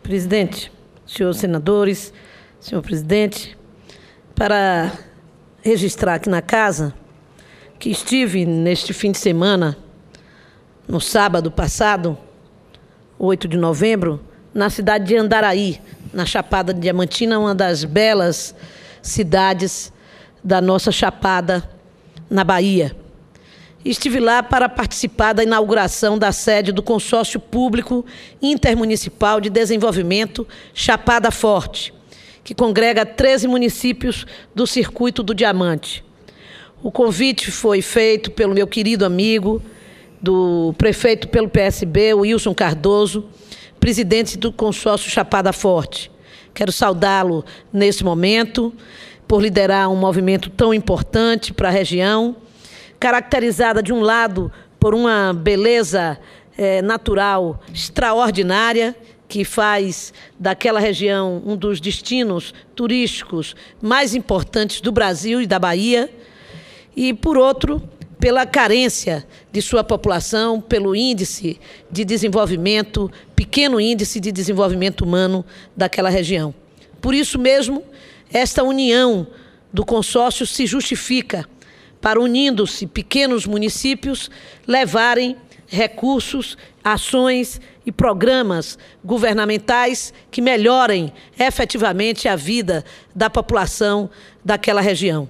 Presidente, senhores senadores, senhor presidente, para registrar aqui na casa que estive neste fim de semana, no sábado passado, 8 de novembro, na cidade de Andaraí, na Chapada Diamantina, uma das belas cidades da nossa Chapada, na Bahia. Estive lá para participar da inauguração da sede do Consórcio Público Intermunicipal de Desenvolvimento Chapada Forte, que congrega 13 municípios do Circuito do Diamante. O convite foi feito pelo meu querido amigo, do prefeito pelo PSB, o Wilson Cardoso, presidente do Consórcio Chapada Forte. Quero saudá-lo nesse momento por liderar um movimento tão importante para a região, caracterizada, de um lado, por uma beleza natural extraordinária, que faz daquela região um dos destinos turísticos mais importantes do Brasil e da Bahia, e, por outro, pela carência de sua população, pelo índice de desenvolvimento, pequeno índice de desenvolvimento humano daquela região. Por isso mesmo, esta união do consórcio se justifica para, unindo-se pequenos municípios, levarem recursos, ações e programas governamentais que melhorem efetivamente a vida da população daquela região.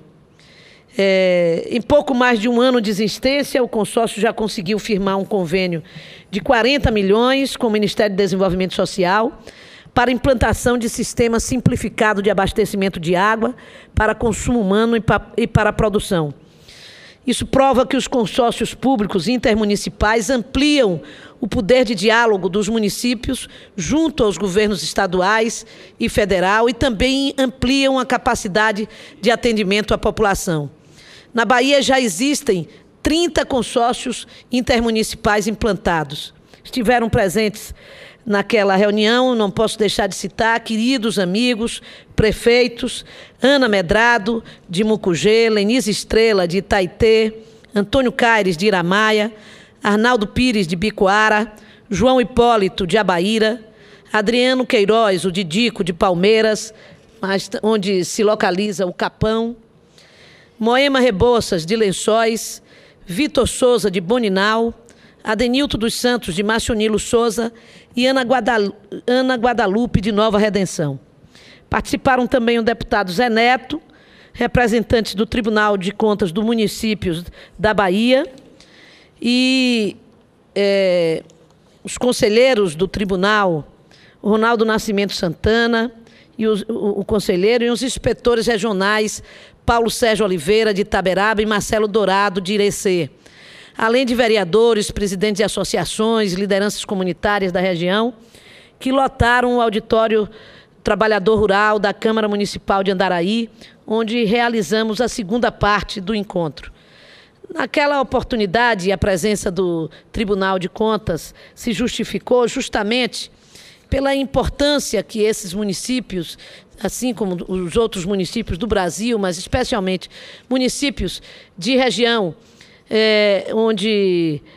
Em pouco mais de um ano de existência, o consórcio já conseguiu firmar um convênio de 40 milhões com o Ministério do Desenvolvimento Social para implantação de sistema simplificado de abastecimento de água para consumo humano e para a produção. Isso prova que os consórcios públicos intermunicipais ampliam o poder de diálogo dos municípios junto aos governos estaduais e federal, e também ampliam a capacidade de atendimento à população. Na Bahia já existem 30 consórcios intermunicipais implantados. Estiveram presentes naquela reunião, não posso deixar de citar, queridos amigos, prefeitos, Ana Medrado, de Mucugê, Lenise Estrela, de Itaitê, Antônio Caires, de Iramaia, Arnaldo Pires, de Bicoara, João Hipólito, de Abaíra, Adriano Queiroz, o Didico, de Palmeiras, onde se localiza o Capão, Moema Rebouças, de Lençóis, Vitor Souza, de Boninal, Adenilto dos Santos, de Marcionilo Souza, e Ana Guadalupe, de Nova Redenção. Participaram também o deputado Zé Neto, representantes do Tribunal de Contas do município da Bahia, e os conselheiros do tribunal, Ronaldo Nascimento Santana, e o conselheiro, e os inspetores regionais, Paulo Sérgio Oliveira, de Itaberaba, e Marcelo Dourado, de Irecê. Além de vereadores, presidentes de associações, lideranças comunitárias da região, que lotaram o auditório Trabalhador Rural da Câmara Municipal de Andaraí, onde realizamos a segunda parte do encontro. Naquela oportunidade, a presença do Tribunal de Contas se justificou justamente pela importância que esses municípios, assim como os outros municípios do Brasil, mas especialmente municípios de região, onde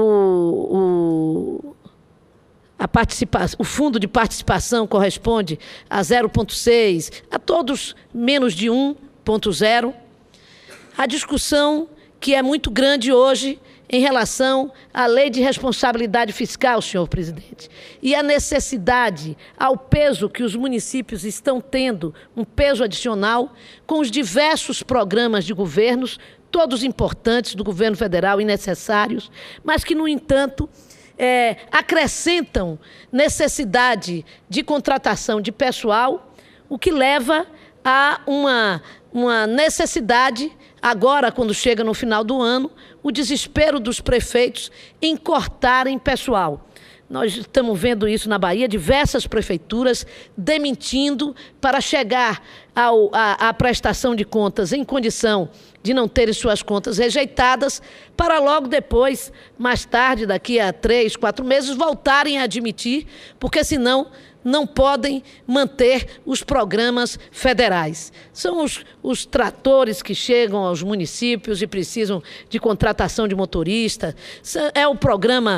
o fundo de participação corresponde a 0,6, a todos menos de 1,0. A discussão que é muito grande hoje em relação à lei de responsabilidade fiscal, senhor presidente, e a necessidade, ao peso que os municípios estão tendo, um peso adicional, com os diversos programas de governos, todos importantes, do governo federal e necessários, mas que, no entanto, acrescentam necessidade de contratação de pessoal, o que leva a uma necessidade, agora, quando chega no final do ano, o desespero dos prefeitos em cortarem pessoal. Nós estamos vendo isso na Bahia, diversas prefeituras demitindo para chegar à prestação de contas em condição de não terem suas contas rejeitadas, para logo depois, mais tarde, daqui a 3, 4 meses, voltarem a admitir, porque senão não podem manter os programas federais. São os tratores que chegam aos municípios e precisam de contratação de motorista. É o programa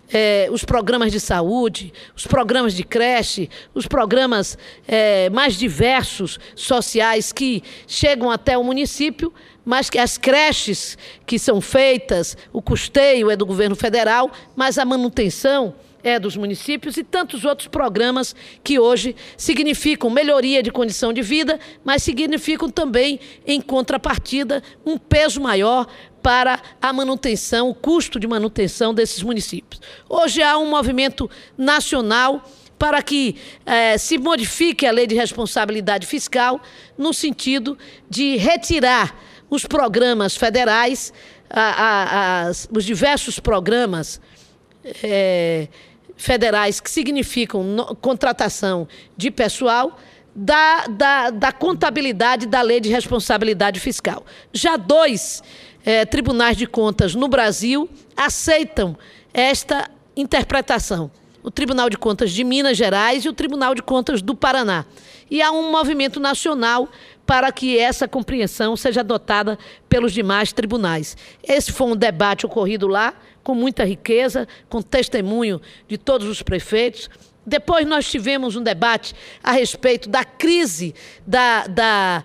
os programas de saúde, os programas de creche, os programas mais diversos sociais que chegam até o município, mas que as creches que são feitas, o custeio é do governo federal, mas a manutenção é dos municípios, e tantos outros programas que hoje significam melhoria de condição de vida, mas significam também, em contrapartida, um peso maior para a manutenção, o custo de manutenção desses municípios. Hoje há um movimento nacional para que se modifique a lei de responsabilidade fiscal no sentido de retirar os programas federais, os diversos programas federais que significam contratação de pessoal da contabilidade da lei de responsabilidade fiscal. Já 2 tribunais de contas no Brasil aceitam esta interpretação. O Tribunal de Contas de Minas Gerais e o Tribunal de Contas do Paraná. E há um movimento nacional para que essa compreensão seja adotada pelos demais tribunais. Esse foi um debate ocorrido lá, com muita riqueza, com testemunho de todos os prefeitos. Depois nós tivemos um debate a respeito da crise da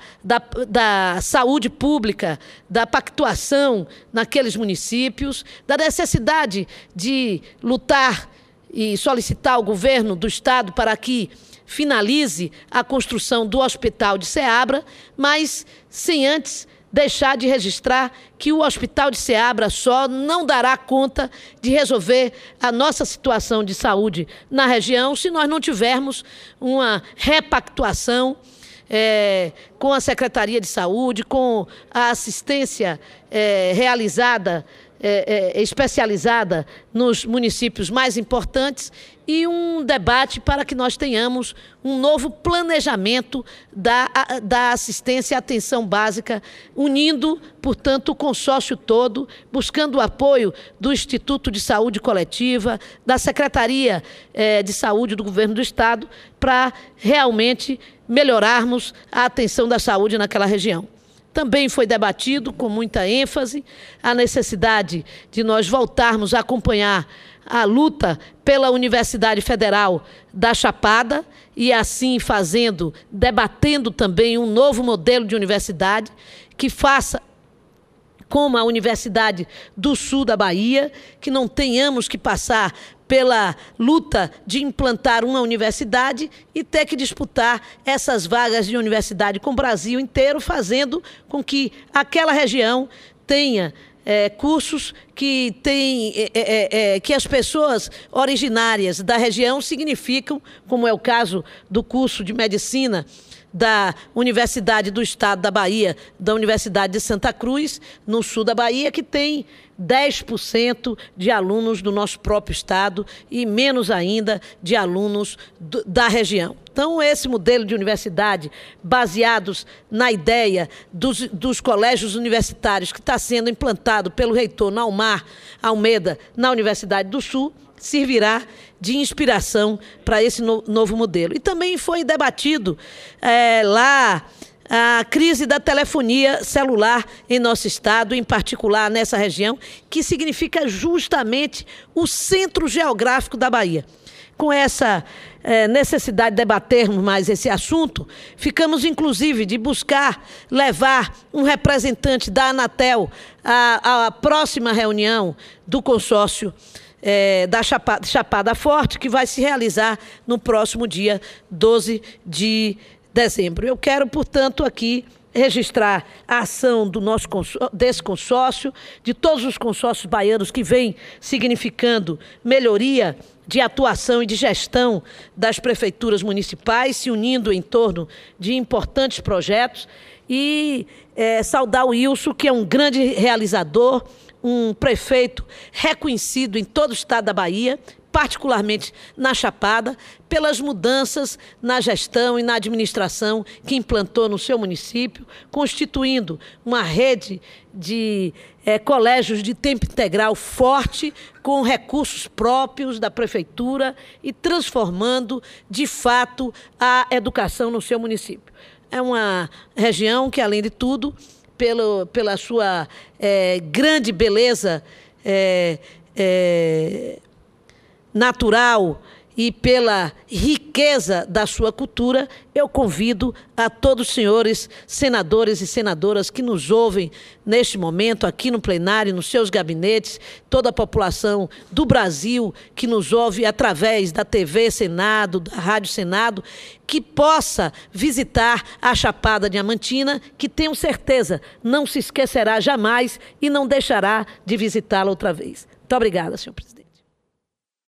saúde pública, da pactuação naqueles municípios, da necessidade de lutar e solicitar ao governo do Estado para que finalize a construção do Hospital de Ceabra, mas sem antes deixar de registrar que o Hospital de Ceabra só não dará conta de resolver a nossa situação de saúde na região se nós não tivermos uma repactuação com a Secretaria de Saúde, com a assistência realizada, especializada nos municípios mais importantes, e um debate para que nós tenhamos um novo planejamento da assistência e atenção básica, unindo, portanto, o consórcio todo, buscando o apoio do Instituto de Saúde Coletiva, da Secretaria de Saúde do Governo do Estado, para realmente melhorarmos a atenção da saúde naquela região. Também foi debatido com muita ênfase a necessidade de nós voltarmos a acompanhar a luta pela Universidade Federal da Chapada e, assim fazendo, debatendo também um novo modelo de universidade que faça como a Universidade do Sul da Bahia, que não tenhamos que passar pela luta de implantar uma universidade e ter que disputar essas vagas de universidade com o Brasil inteiro, fazendo com que aquela região tenha cursos que que as pessoas originárias da região significam, como é o caso do curso de medicina da Universidade do Estado da Bahia, da Universidade de Santa Cruz, no sul da Bahia, que tem 10% de alunos do nosso próprio estado e menos ainda de alunos da região. Então, esse modelo de universidade, baseados na ideia dos colégios universitários que está sendo implantado pelo reitor Naumar Almeida na Universidade do Sul, servirá de inspiração para esse novo modelo. E também foi debatido lá a crise da telefonia celular em nosso estado, em particular nessa região, que significa justamente o centro geográfico da Bahia. Com essa necessidade de debatermos mais esse assunto, ficamos, inclusive, de buscar levar um representante da Anatel à próxima reunião do consórcio da Chapada Forte, que vai se realizar no próximo dia 12 de dezembro. Eu quero, portanto, aqui registrar a ação desse consórcio, de todos os consórcios baianos que vêm significando melhoria de atuação e de gestão das prefeituras municipais, se unindo em torno de importantes projetos, e saudar o Wilson, que é um grande realizador, um prefeito reconhecido em todo o estado da Bahia, particularmente na Chapada, pelas mudanças na gestão e na administração que implantou no seu município, constituindo uma rede de colégios de tempo integral forte, com recursos próprios da prefeitura e transformando, de fato, a educação no seu município. É uma região que, além de tudo, pela sua grande beleza natural e pela riqueza da sua cultura, eu convido a todos os senhores senadores e senadoras que nos ouvem neste momento, aqui no plenário, nos seus gabinetes, toda a população do Brasil que nos ouve através da TV Senado, da Rádio Senado, que possa visitar a Chapada Diamantina, que tenho certeza não se esquecerá jamais e não deixará de visitá-la outra vez. Muito obrigada, senhor presidente.